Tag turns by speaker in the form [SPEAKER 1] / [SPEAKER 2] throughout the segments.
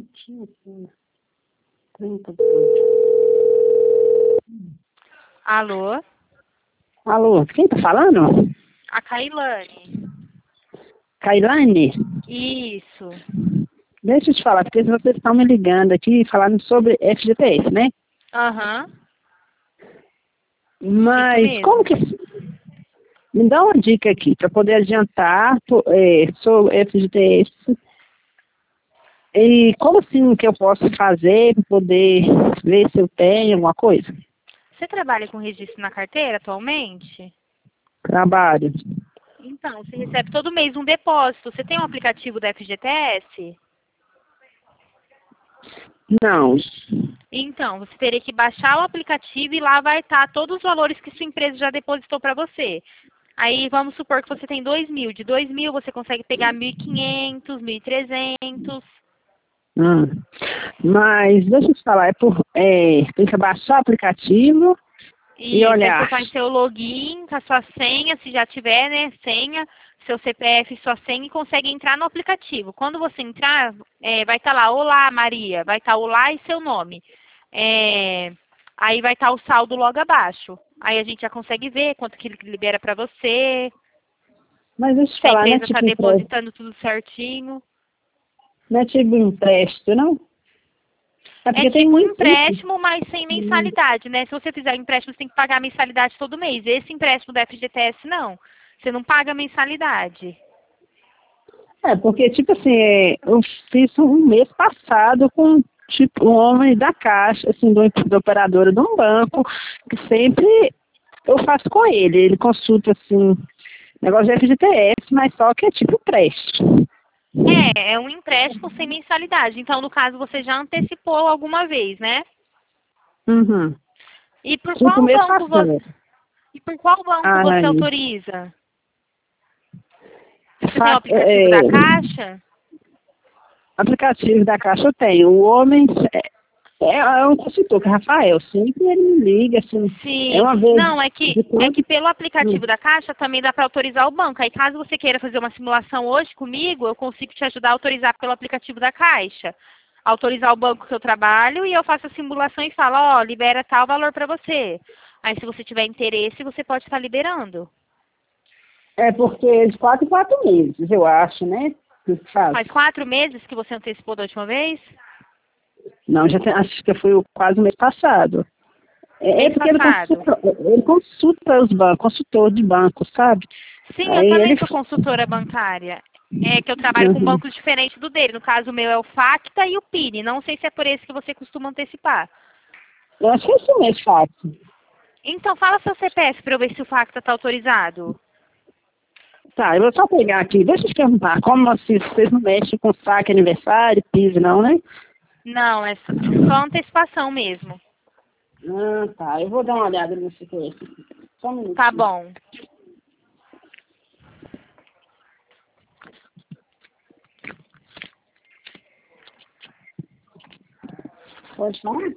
[SPEAKER 1] tinha aqui. 30.
[SPEAKER 2] Alô?
[SPEAKER 1] Alô, quem tá falando?
[SPEAKER 2] A Cailane.
[SPEAKER 1] Cailane?
[SPEAKER 2] Isso.
[SPEAKER 1] Deixa eu te falar, porque vocês estão me ligando aqui falando sobre FGTS, né?
[SPEAKER 2] Aham. Isso
[SPEAKER 1] Mas como
[SPEAKER 2] mesmo.
[SPEAKER 1] que... Me dá uma dica aqui para poder adiantar sobre FGTS. E como assim que eu posso fazer para poder ver se eu tenho alguma coisa?
[SPEAKER 2] Você trabalha com registro na carteira atualmente?
[SPEAKER 1] Trabalho.
[SPEAKER 2] Então, você recebe todo mês um depósito. Você tem um aplicativo da FGTS?
[SPEAKER 1] Não.
[SPEAKER 2] Então, você teria que baixar o aplicativo e lá vai estar todos os valores que sua empresa já depositou para você. Aí, vamos supor que você tem 2.000. De 2.000, você consegue pegar 1.500, 1.300.
[SPEAKER 1] Mas deixa eu te falar, tem que baixar o aplicativo e
[SPEAKER 2] Isso, aí você
[SPEAKER 1] olhar.
[SPEAKER 2] faz seu login com a sua senha, se já tiver, né, senha, seu CPF e sua senha e consegue entrar no aplicativo. Quando você entrar, vai estar lá, olá Maria, vai estar olá e seu nome. Aí vai estar o saldo logo abaixo. Aí a gente já consegue ver quanto que ele libera para você,
[SPEAKER 1] Mas deixa eu te
[SPEAKER 2] se a
[SPEAKER 1] falar,
[SPEAKER 2] empresa está depositando tudo certinho.
[SPEAKER 1] não é tipo empréstimo, não? É
[SPEAKER 2] É
[SPEAKER 1] porque tem
[SPEAKER 2] tipo um
[SPEAKER 1] muito isso.
[SPEAKER 2] empréstimo, mas sem mensalidade, né? Se você fizer um empréstimo, você tem que pagar a mensalidade todo mês. Esse empréstimo da FGTS, não. Você não paga a mensalidade.
[SPEAKER 1] É, porque, tipo assim, eu fiz um mês passado com, tipo, um homem da Caixa, assim, da operadora de um banco, que sempre eu faço com ele. Ele consulta, assim, negócio de FGTS, mas só que é tipo empréstimo.
[SPEAKER 2] É um empréstimo sem mensalidade. Então, no caso, você já antecipou alguma vez, né?
[SPEAKER 1] Uhum.
[SPEAKER 2] E por
[SPEAKER 1] Tipo,
[SPEAKER 2] qual
[SPEAKER 1] mês
[SPEAKER 2] banco você,
[SPEAKER 1] passado.
[SPEAKER 2] e por qual banco você
[SPEAKER 1] Ai,
[SPEAKER 2] autoriza? Você tem o aplicativo da Caixa?
[SPEAKER 1] aplicativo da Caixa eu tenho. O homem é um consultor, que é Rafael. Sempre ele me liga, assim, é
[SPEAKER 2] Sim.
[SPEAKER 1] uma vez
[SPEAKER 2] Não,
[SPEAKER 1] de
[SPEAKER 2] é que
[SPEAKER 1] quando.
[SPEAKER 2] pelo
[SPEAKER 1] Hum.
[SPEAKER 2] aplicativo da Caixa também dá para autorizar o banco. Aí caso você queira fazer uma simulação hoje comigo, eu consigo te ajudar a autorizar pelo aplicativo da Caixa. Autorizar o banco que eu trabalho e eu faço a simulação e falo, ó, libera tal valor para você. Aí se você tiver interesse, você pode estar liberando.
[SPEAKER 1] É porque de 4 em 4 meses, eu acho, né? Que faz.
[SPEAKER 2] Faz 4 meses que você antecipou da última vez?
[SPEAKER 1] Não, acho que foi quase o mês passado. É
[SPEAKER 2] Mês
[SPEAKER 1] porque
[SPEAKER 2] passado.
[SPEAKER 1] ele consulta os bancos, consultor de banco, sabe?
[SPEAKER 2] Sim, eu
[SPEAKER 1] Aí
[SPEAKER 2] também
[SPEAKER 1] ele.
[SPEAKER 2] sou consultora bancária. É que eu trabalho com
[SPEAKER 1] Uhum.
[SPEAKER 2] bancos diferentes do dele. No caso, o meu é o Facta e o Pini. Não sei se é por esse que você costuma antecipar.
[SPEAKER 1] Eu acho que é esse mês fácil.
[SPEAKER 2] Então, fala seu CPF para eu ver se o Facta está autorizado.
[SPEAKER 1] Tá, eu vou só pegar aqui, deixa eu te perguntar, como assim, vocês não mexem com saque, aniversário, piso, não, né?
[SPEAKER 2] Não, é só antecipação mesmo.
[SPEAKER 1] Ah, tá, eu vou dar uma olhada nesse aqui. Só um
[SPEAKER 2] Tá
[SPEAKER 1] minutinho.
[SPEAKER 2] bom.
[SPEAKER 1] Pode falar?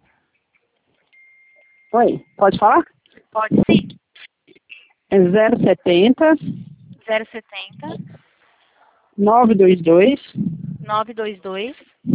[SPEAKER 1] Oi, pode falar?
[SPEAKER 2] Pode sim.
[SPEAKER 1] É 070
[SPEAKER 2] 070
[SPEAKER 1] 922
[SPEAKER 2] 922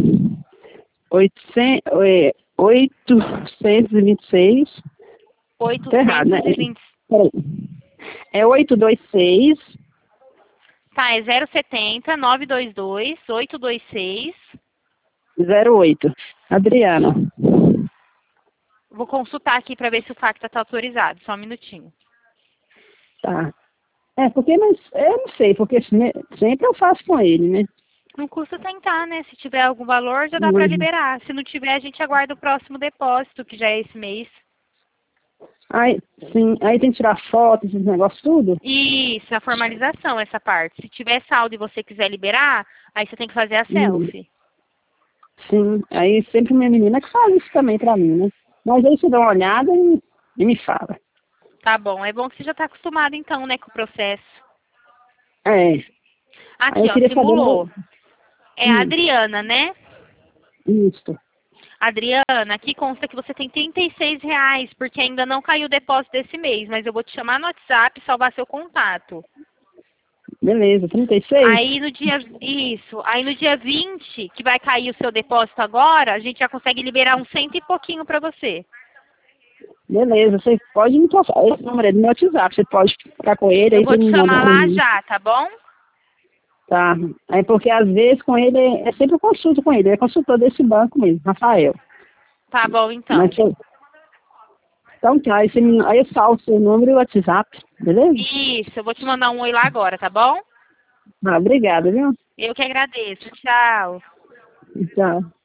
[SPEAKER 1] 826. Tá errado, né?
[SPEAKER 2] 820.
[SPEAKER 1] Peraí. É 826
[SPEAKER 2] Tá, é 070 922 826.
[SPEAKER 1] 08. Adriana.
[SPEAKER 2] Vou consultar aqui para ver se o Facta está autorizado. Só um minutinho.
[SPEAKER 1] Tá. É, porque mas, eu não sei, porque sempre eu faço com ele, né?
[SPEAKER 2] Não custa tentar, né? Se tiver algum valor, já dá para
[SPEAKER 1] Uhum.
[SPEAKER 2] liberar. Se não tiver, a gente aguarda o próximo depósito, que já é esse mês.
[SPEAKER 1] Aí, sim, aí tem que tirar foto, esses negócios tudo?
[SPEAKER 2] Isso, a formalização, essa parte. Se tiver saldo e você quiser liberar, aí você tem que fazer a
[SPEAKER 1] Uhum.
[SPEAKER 2] selfie.
[SPEAKER 1] Sim, aí sempre minha menina que fala isso também pra mim, né? Mas aí você dá uma olhada e me fala.
[SPEAKER 2] Tá bom. É bom que você já está acostumado, então, né, com o processo.
[SPEAKER 1] É, aí
[SPEAKER 2] Aqui,
[SPEAKER 1] eu
[SPEAKER 2] ó,
[SPEAKER 1] queria saber
[SPEAKER 2] simulou. É a Adriana, né?
[SPEAKER 1] isso.
[SPEAKER 2] Adriana, aqui consta que você tem R$ 36, porque ainda não caiu o depósito desse mês, mas eu vou te chamar no WhatsApp e salvar seu contato.
[SPEAKER 1] Beleza, 36?
[SPEAKER 2] Aí no dia, isso, aí no dia 20, que vai cair o seu depósito agora, a gente já consegue liberar uns 100 e pouquinho pra você.
[SPEAKER 1] Beleza, você pode me passar. Esse número é do meu WhatsApp, você pode ficar com ele,
[SPEAKER 2] Eu
[SPEAKER 1] aí
[SPEAKER 2] vou
[SPEAKER 1] você
[SPEAKER 2] te
[SPEAKER 1] me manda
[SPEAKER 2] chamar
[SPEAKER 1] pra
[SPEAKER 2] lá
[SPEAKER 1] mim.
[SPEAKER 2] já, tá bom?
[SPEAKER 1] Tá. Aí porque às vezes com ele é sempre eu consulto com ele, ele é consultor desse banco mesmo, Rafael.
[SPEAKER 2] Tá bom, então.
[SPEAKER 1] Mas, então tá, aí eu salvo o seu número e o WhatsApp, beleza?
[SPEAKER 2] Isso, eu vou te mandar um oi lá agora, tá bom?
[SPEAKER 1] Ah, obrigada, viu?
[SPEAKER 2] Eu que agradeço. Tchau.
[SPEAKER 1] Tchau.